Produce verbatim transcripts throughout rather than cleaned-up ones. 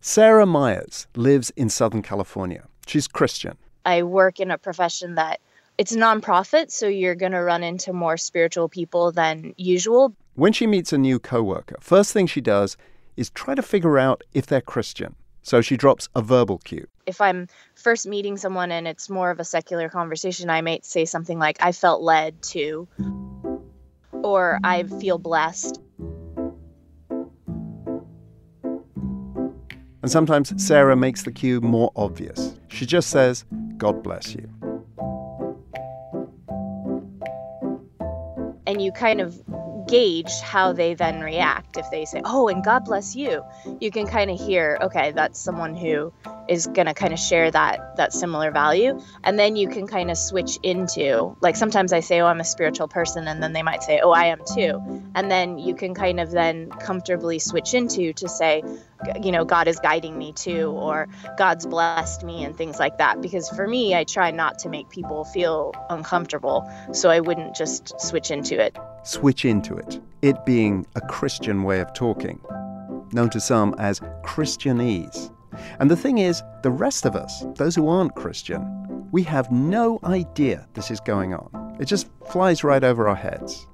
Sarah Myers lives in Southern California. She's Christian. I work in a profession that it's nonprofit, so you're going to run into more spiritual people than usual. When she meets a new coworker, first thing she does is try to figure out if they're Christian. So she drops a verbal cue. If I'm first meeting someone and it's more of a secular conversation, I might say something like, I felt led to, or I feel blessed. And sometimes Sarah makes the cue more obvious. She just says, God bless you. And you kind of gauge how they then react. If they say, oh, and God bless you, you can kind of hear, okay, that's someone who is going to kind of share that that similar value. And then you can kind of switch into, like sometimes I say, oh, I'm a spiritual person, and then they might say, oh, I am too. And then you can kind of then comfortably switch into to say, you know, God is guiding me too, or God's blessed me and things like that. Because for me, I try not to make people feel uncomfortable, so I wouldn't just switch into it. Switch into it. It being a Christian way of talking, known to some as Christianese. And the thing is, the rest of us, those who aren't Christian, we have no idea this is going on. It just flies right over our heads.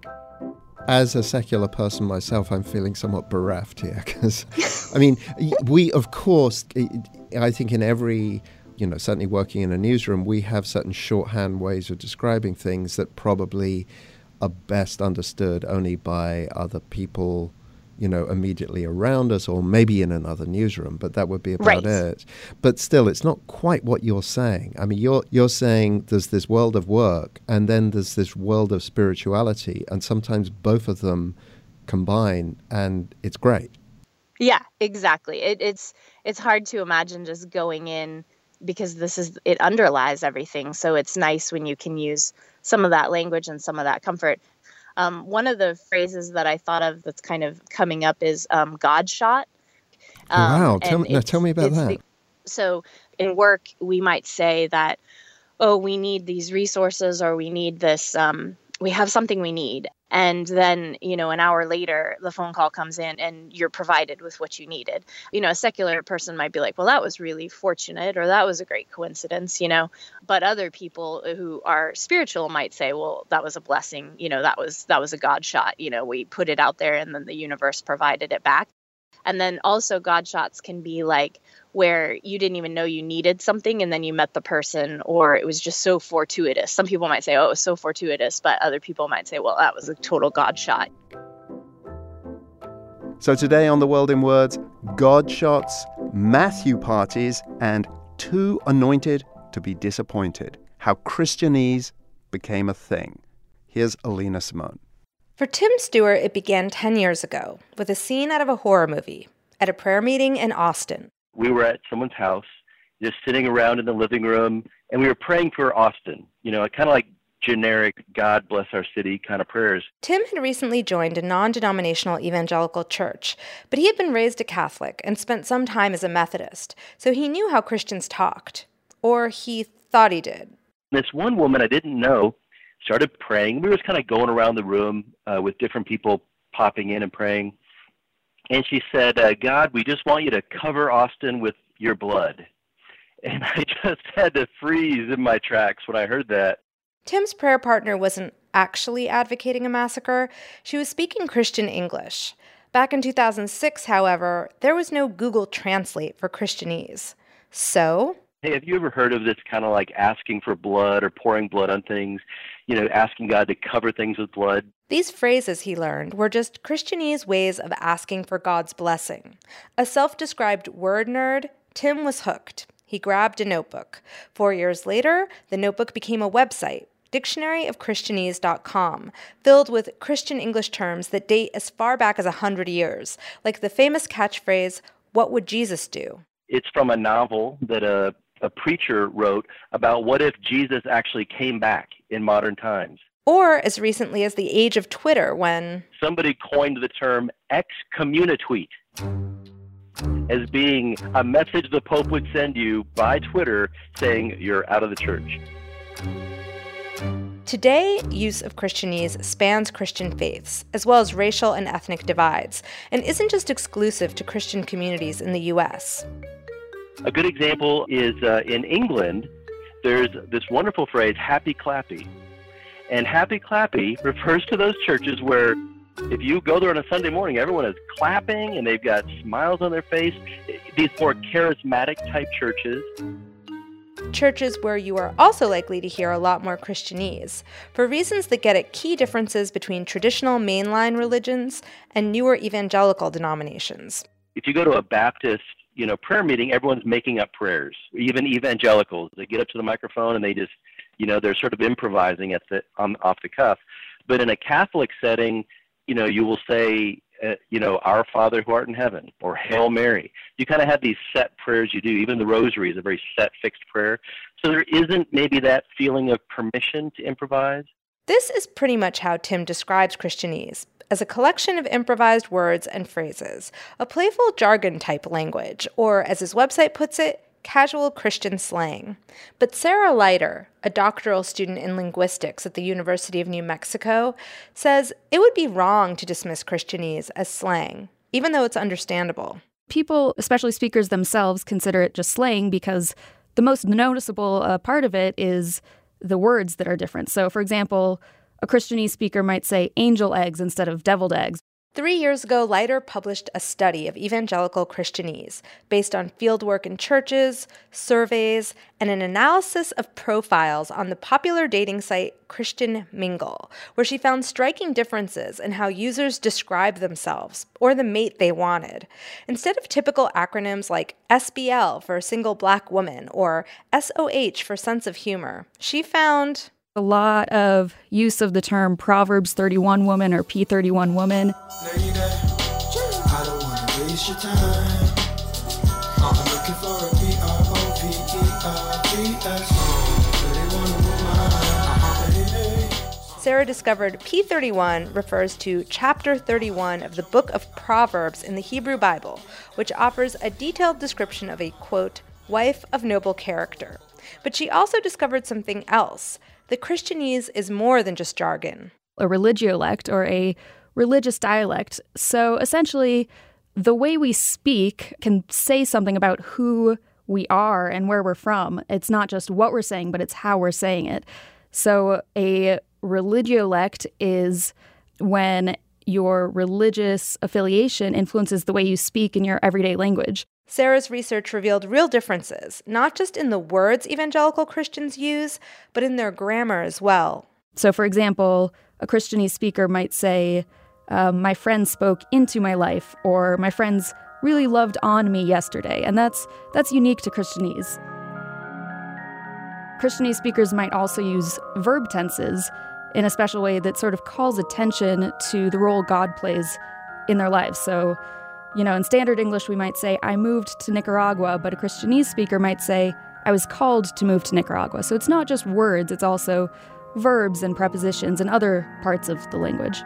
As a secular person myself, I'm feeling somewhat bereft here because, I mean, we, of course, I think in every, you know, certainly working in a newsroom, we have certain shorthand ways of describing things that probably are best understood only by other people, you know, immediately around us or maybe in another newsroom, but that would be about right. it. But still, it's not quite what you're saying. I mean, you're you're saying there's this world of work and then there's this world of spirituality, and sometimes both of them combine, and it's great. Yeah, exactly. It, it's it's hard to imagine just going in because this is it underlies everything. So it's nice when you can use some of that language and some of that comfort. Um, one of the phrases that I thought of that's kind of coming up is um, God shot. Um, wow. Tell me, now tell me about that. The, so in work, we might say that, oh, we need these resources, or we need this, um, we have something we need. And then, you know, an hour later, the phone call comes in and you're provided with what you needed. You know, a secular person might be like, well, that was really fortunate, or that was a great coincidence, you know. But other people who are spiritual might say, well, that was a blessing. You know, that was that was a God shot. You know, we put it out there and then the universe provided it back. And then also God shots can be like where you didn't even know you needed something and then you met the person, or it was just so fortuitous. Some people might say, oh, it was so fortuitous, but other people might say, well, that was a total God shot. So today on The World in Words, God shots, Matthew parties, and too anointed to be disappointed. How Christianese became a thing. Here's Alina Simone. For Tim Stewart, it began ten years ago with a scene out of a horror movie at a prayer meeting in Austin. We were at someone's house, just sitting around in the living room, and we were praying for Austin, you know, kind of like generic God bless our city kind of prayers. Tim had recently joined a non-denominational evangelical church, but he had been raised a Catholic and spent some time as a Methodist, so he knew how Christians talked, or he thought he did. This one woman I didn't know started praying. We were just kind of going around the room uh, with different people popping in and praying. And she said, uh, God, we just want you to cover Austin with your blood. And I just had to freeze in my tracks when I heard that. Tim's prayer partner wasn't actually advocating a massacre. She was speaking Christian English. Back in two thousand six, however, there was no Google Translate for Christianese. So... Hey, have you ever heard of this kind of like asking for blood or pouring blood on things, you know, asking God to cover things with blood? These phrases, he learned, were just Christianese ways of asking for God's blessing. A self-described word nerd, Tim was hooked. He grabbed a notebook. Four years later, the notebook became a website, dictionary of christianese dot com, filled with Christian English terms that date as far back as one hundred years, like the famous catchphrase, "What would Jesus do?" It's from a novel that a a preacher wrote about what if Jesus actually came back in modern times. Or as recently as the age of Twitter, when somebody coined the term excommunicatweet as being a message the Pope would send you by Twitter saying you're out of the church. Today, use of Christianese spans Christian faiths, as well as racial and ethnic divides, and isn't just exclusive to Christian communities in the U S. A good example is uh, in England, there's this wonderful phrase, happy clappy. And happy clappy refers to those churches where if you go there on a Sunday morning, everyone is clapping and they've got smiles on their face. These more charismatic type churches. Churches where you are also likely to hear a lot more Christianese, for reasons that get at key differences between traditional mainline religions and newer evangelical denominations. If you go to a Baptist, you know, prayer meeting, everyone's making up prayers. Even evangelicals, they get up to the microphone and they just, you know, they're sort of improvising at the on, off the cuff. But in a Catholic setting, you know, you will say, uh, you know, Our Father who art in heaven, or Hail Mary. You kind of have these set prayers you do. Even the Rosary is a very set, fixed prayer. So there isn't maybe that feeling of permission to improvise. This is pretty much how Tim describes Christianese, as a collection of improvised words and phrases, a playful jargon-type language, or, as his website puts it, casual Christian slang. But Sarah Leiter, a doctoral student in linguistics at the University of New Mexico, says it would be wrong to dismiss Christianese as slang, even though it's understandable. People, especially speakers themselves, consider it just slang because the most noticeable uh, part of it is the words that are different. So, for example, a Christianese speaker might say angel eggs instead of deviled eggs. Three years ago, Leiter published a study of evangelical Christianese based on fieldwork in churches, surveys, and an analysis of profiles on the popular dating site Christian Mingle, where she found striking differences in how users describe themselves or the mate they wanted. Instead of typical acronyms like S B L for single black woman or S O H for sense of humor, she found a lot of use of the term Proverbs thirty-one woman or P thirty-one woman. Lady, I don't want to waste your time. I'm looking for a P R O P E R G S. Sarah discovered P thirty-one refers to chapter thirty-one of the book of Proverbs in the Hebrew Bible, which offers a detailed description of a, quote, wife of noble character. But she also discovered something else. The Christianese is more than just jargon. A religiolect, or a religious dialect. So essentially, the way we speak can say something about who we are and where we're from. It's not just what we're saying, but it's how we're saying it. So a religiolect is when your religious affiliation influences the way you speak in your everyday language. Sarah's research revealed real differences, not just in the words evangelical Christians use, but in their grammar as well. So, for example, a Christianese speaker might say, um, my friends spoke into my life, or my friends really loved on me yesterday. And that's that's unique to Christianese. Christianese speakers might also use verb tenses in a special way that sort of calls attention to the role God plays in their lives. So, you know, in standard English, we might say, I moved to Nicaragua, but a Christianese speaker might say, I was called to move to Nicaragua. So it's not just words, it's also verbs and prepositions and other parts of the language.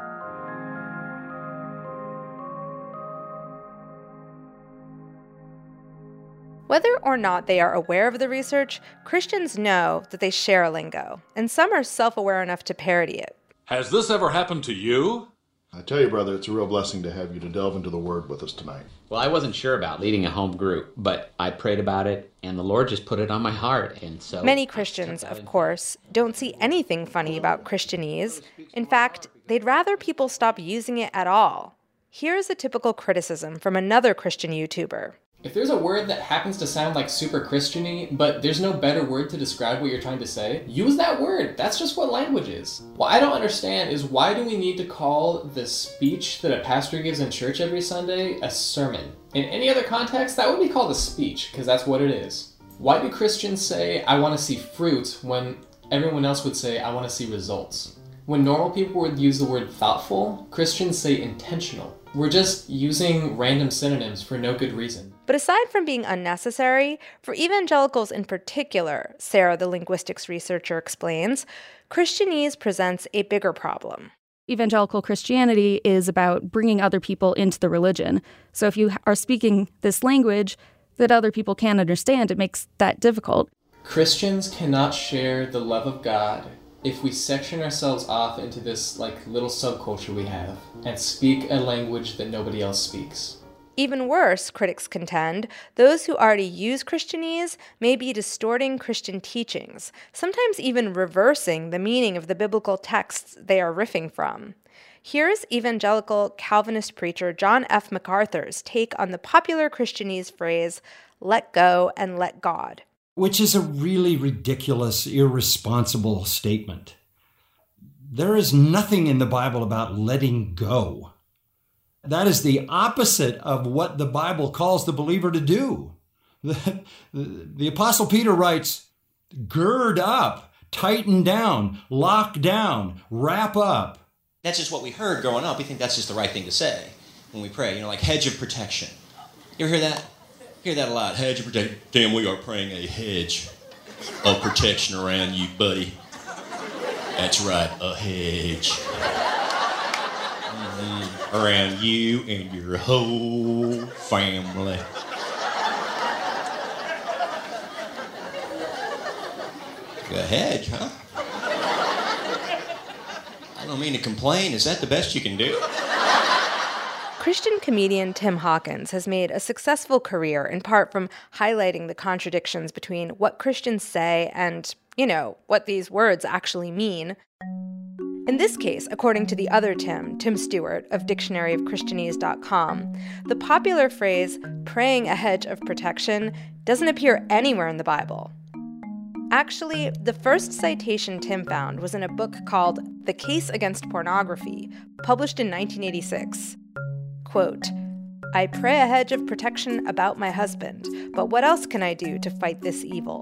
Whether or not they are aware of the research, Christians know that they share a lingo, and some are self-aware enough to parody it. Has this ever happened to you? I tell you, brother, it's a real blessing to have you to delve into the Word with us tonight. Well, I wasn't sure about leading a home group, but I prayed about it, and the Lord just put it on my heart, and so... Many Christians, of course, don't see anything funny about Christianese. In fact, they'd rather people stop using it at all. Here's a typical criticism from another Christian YouTuber. If there's a word that happens to sound like super Christian-y, but there's no better word to describe what you're trying to say, use that word. That's just what language is. What I don't understand is why do we need to call the speech that a pastor gives in church every Sunday a sermon? In any other context, that would be called a speech, because that's what it is. Why do Christians say, I want to see fruit, when everyone else would say, I want to see results? When normal people would use the word thoughtful, Christians say intentional. We're just using random synonyms for no good reason. But aside from being unnecessary, for evangelicals in particular, Sarah, the linguistics researcher, explains, Christianese presents a bigger problem. Evangelical Christianity is about bringing other people into the religion. So if you are speaking this language that other people can't understand, it makes that difficult. Christians cannot share the love of God if we section ourselves off into this like little subculture we have and speak a language that nobody else speaks. Even worse, critics contend, those who already use Christianese may be distorting Christian teachings, sometimes even reversing the meaning of the biblical texts they are riffing from. Here's evangelical Calvinist preacher John F. MacArthur's take on the popular Christianese phrase, let go and let God. Which is a really ridiculous, irresponsible statement. There is nothing in the Bible about letting go. That is the opposite of what the Bible calls the believer to do. The, the, the Apostle Peter writes, gird up, tighten down, lock down, wrap up. That's just what we heard growing up. We think that's just the right thing to say when we pray. You know, like hedge of protection. You ever hear that? Hear that a lot. Hedge of protection. Damn, we are praying a hedge of protection around you, buddy. That's right, a hedge. Mm-hmm. Around you and your whole family. A hedge, huh? I don't mean to complain. Is that the best you can do? Christian comedian Tim Hawkins has made a successful career in part from highlighting the contradictions between what Christians say and, you know, what these words actually mean. In this case, according to the other Tim, Tim Stewart of dictionary of christianese dot com, the popular phrase, praying a hedge of protection, doesn't appear anywhere in the Bible. Actually, the first citation Tim found was in a book called The Case Against Pornography, published in nineteen eighty-six. Quote, I pray a hedge of protection about my husband, but what else can I do to fight this evil?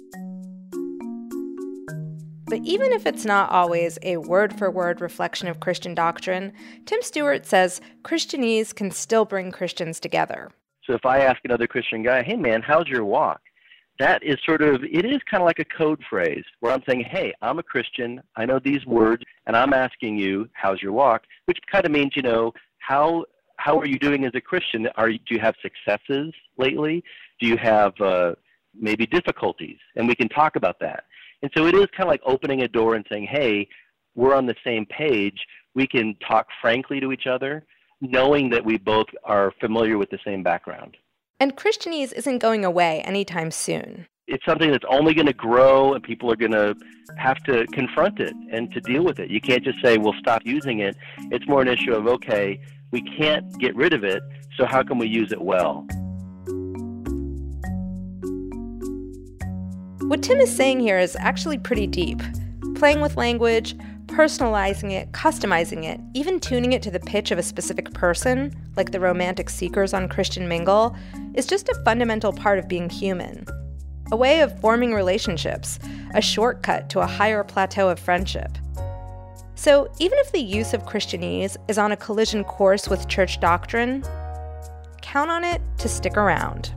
But even if it's not always a word-for-word reflection of Christian doctrine, Tim Stewart says Christianese can still bring Christians together. So if I ask another Christian guy, hey man, how's your walk? That is sort of, it is kind of like a code phrase where I'm saying, hey, I'm a Christian, I know these words, and I'm asking you, how's your walk? Which kind of means, you know, how how are you doing as a Christian? Are you, do you have successes lately? Do you have uh, maybe difficulties? And we can talk about that. And so it is kind of like opening a door and saying, hey, we're on the same page. We can talk frankly to each other, knowing that we both are familiar with the same background. And Christianese isn't going away anytime soon. It's something that's only going to grow, and people are going to have to confront it and to deal with it. You can't just say, we'll stop using it. It's more an issue of, okay, we can't get rid of it, so how can we use it well? What Tim is saying here is actually pretty deep. Playing with language, personalizing it, customizing it, even tuning it to the pitch of a specific person, like the romantic seekers on Christian Mingle, is just a fundamental part of being human. A way of forming relationships, a shortcut to a higher plateau of friendship. So even if the use of Christianese is on a collision course with church doctrine, count on it to stick around.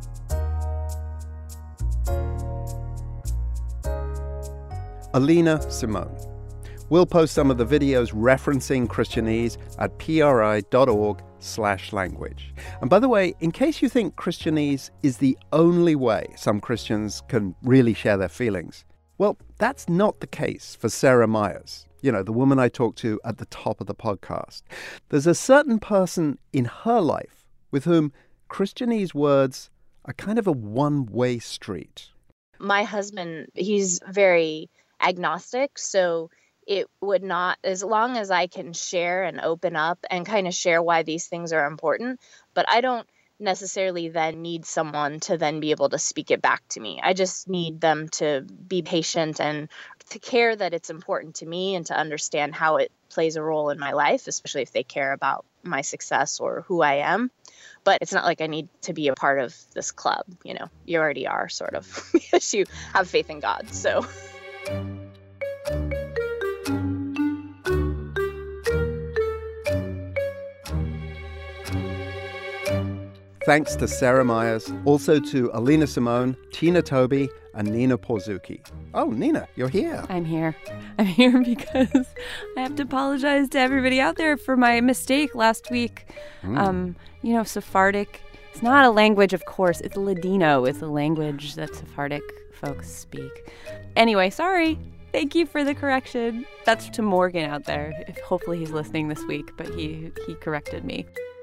Alina Simone. We'll post some of the videos referencing Christianese at pri.org slash language. And by the way, in case you think Christianese is the only way some Christians can really share their feelings, well, that's not the case for Sarah Myers, you know, the woman I talked to at the top of the podcast. There's a certain person in her life with whom Christianese words are kind of a one-way street. My husband, he's very agnostic, so it would not, as long as I can share and open up and kind of share why these things are important, but I don't necessarily then need someone to then be able to speak it back to me. I just need them to be patient and to care that it's important to me and to understand how it plays a role in my life, especially if they care about my success or who I am. But it's not like I need to be a part of this club, you know, you already are sort of, because you have faith in God, so... Thanks to Sarah Myers, also to Alina Simone, Tina Toby, and Nina Porzuki. Oh, Nina, you're here. I'm here. I'm here because I have to apologize to everybody out there for my mistake last week. Mm. Um, you know, Sephardic, it's not a language, of course. It's Ladino. It's a language that Sephardic folks speak. Anyway, sorry. Thank you for the correction. That's to Morgan out there. If, hopefully he's listening this week, but he he corrected me.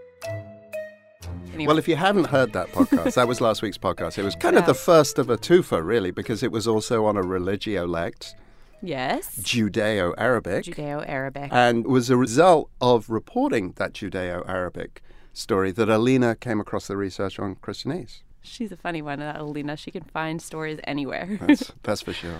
Anyway. Well, if you hadn't heard that podcast, that was last week's podcast. It was kind yeah. of the first of a twofer, really, because it was also on a religio lect. Yes. Judeo-Arabic. Judeo-Arabic. And was a result of reporting that Judeo-Arabic story that Alina came across the research on Christianese. She's a funny one, that Alina. She can find stories anywhere. That's, that's for sure.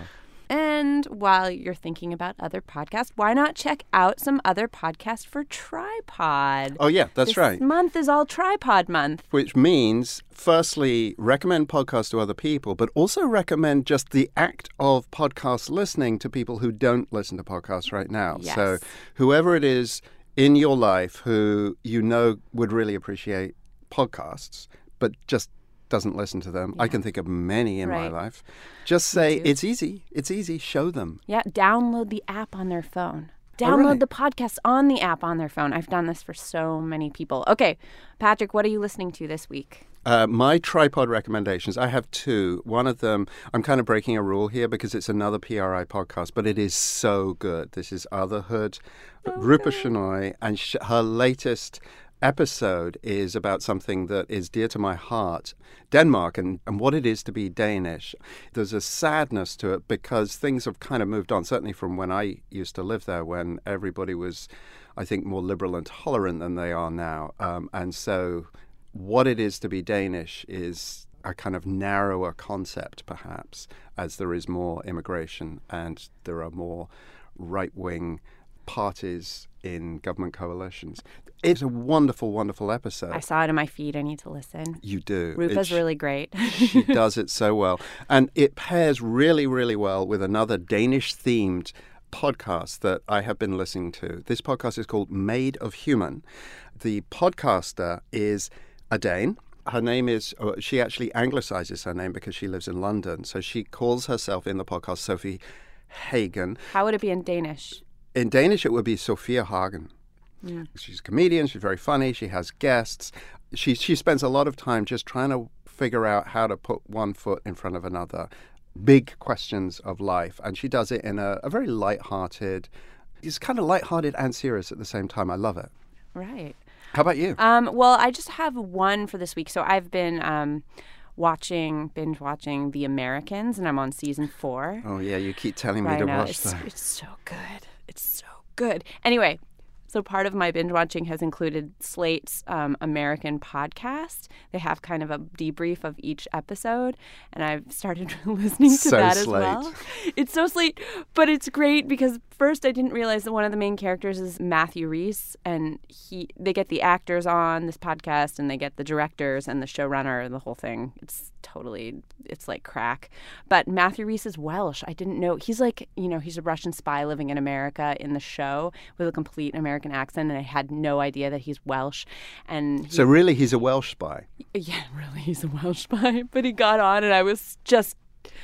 And while you're thinking about other podcasts, why not check out some other podcasts for Tripod? Oh, yeah, that's this right. This month is all Tripod month. Which means, firstly, recommend podcasts to other people, but also recommend just the act of podcast listening to people who don't listen to podcasts right now. Yes. So whoever it is in your life who you know would really appreciate podcasts, but just doesn't listen to them. Yeah. I can think of many in right. my life. Just say, it's easy. It's easy. Show them. Yeah, download the app on their phone. Download oh, really? the podcast on the app on their phone. I've done this for so many people. Okay, Patrick, what are you listening to this week? Uh, my Tripod recommendations, I have two. One of them, I'm kind of breaking a rule here because it's another P R I podcast, but it is so good. This is Otherhood, so Rupa Shenoy, and sh- her latest episode is about something that is dear to my heart, Denmark, and, and what it is to be Danish. There's a sadness to it because things have kind of moved on, certainly from when I used to live there, when everybody was, I think, more liberal and tolerant than they are now. Um, and so what it is to be Danish is a kind of narrower concept, perhaps, as there is more immigration and there are more right-wing parties in government coalitions. It's a wonderful, wonderful episode. I saw it in my feed. I need to listen. You do. Rupa's really great. She does it so well. And it pairs really, really well with another Danish-themed podcast that I have been listening to. This podcast is called Made of Human. The podcaster is a Dane. Her name is, oh, she actually anglicizes her name because she lives in London. So she calls herself in the podcast Sophie Hagen. How would it be in Danish? In Danish, it would be Sophia Hagen. Yeah. She's a comedian. She's very funny. She has guests. She she spends a lot of time just trying to figure out how to put one foot in front of another. Big questions of life. And she does it in a, a very lighthearted, it's kind of lighthearted and serious at the same time. I love it. Right. How about you? Um, well, I just have one for this week. So I've been um, watching, binge watching The Americans, and I'm on season four. Oh, yeah. You keep telling me right to now. watch it's, that. It's so good. It's so good. Anyway, so part of my binge watching has included Slate's um, American podcast. They have kind of a debrief of each episode, and I've started listening to so that Slate. as well. It's so Slate, but it's great because first I didn't realize that one of the main characters is Matthew Rhys, and he they get the actors on this podcast, and they get the directors and the showrunner and the whole thing. It's totally, it's like crack. But Matthew Rhys is Welsh. I didn't know. He's like, you know, he's a Russian spy living in America in the show with a complete American accent, and I had no idea that he's Welsh. And he, so really, he's a Welsh spy. Yeah, really, he's a Welsh spy. But he got on, and I was just,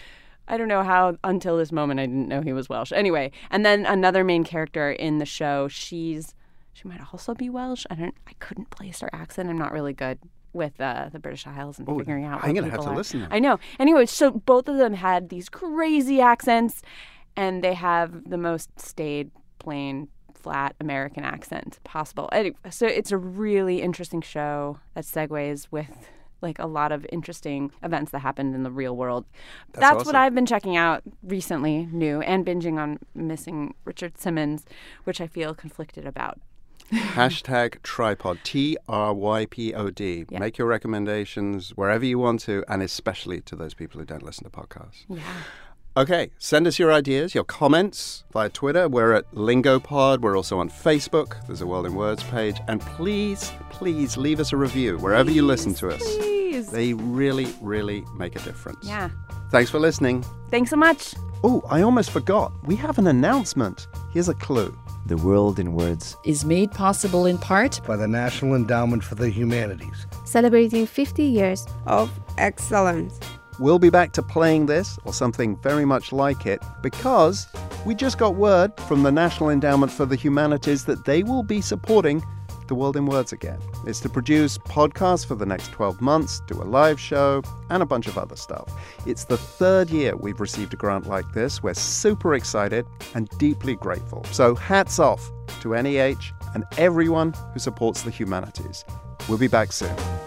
I don't know how until this moment I didn't know he was Welsh. Anyway, and then another main character in the show, she's she might also be Welsh. I don't, I couldn't place her accent. I'm not really good with uh, the British Isles and oh, figuring out. I'm going to have to are. listen. Now. I know. Anyway, so both of them had these crazy accents, and they have the most staid, plain, flat American accent possible. Anyway, so it's a really interesting show that segues with like a lot of interesting events that happened in the real world. That's, That's awesome. what I've been checking out recently, new, and binging on Missing Richard Simmons, which I feel conflicted about. Hashtag Tripod, T R Y P O D. Yeah. Make your recommendations wherever you want to, and especially to those people who don't listen to podcasts. Yeah. Okay, send us your ideas, your comments via Twitter. We're at LingoPod. We're also on Facebook. There's a World in Words page. And please, please leave us a review wherever please, you listen to us. Please. They really, really make a difference. Yeah. Thanks for listening. Thanks so much. Oh, I almost forgot. We have an announcement. Here's a clue. The World in Words is made possible in part by the National Endowment for the Humanities, celebrating fifty years of excellence. We'll be back to playing this or something very much like it because we just got word from the National Endowment for the Humanities that they will be supporting The World in Words again. It's to produce podcasts for the next twelve months, do a live show, and a bunch of other stuff. It's the third year we've received a grant like this. We're super excited and deeply grateful. So hats off to N E H and everyone who supports the humanities. We'll be back soon.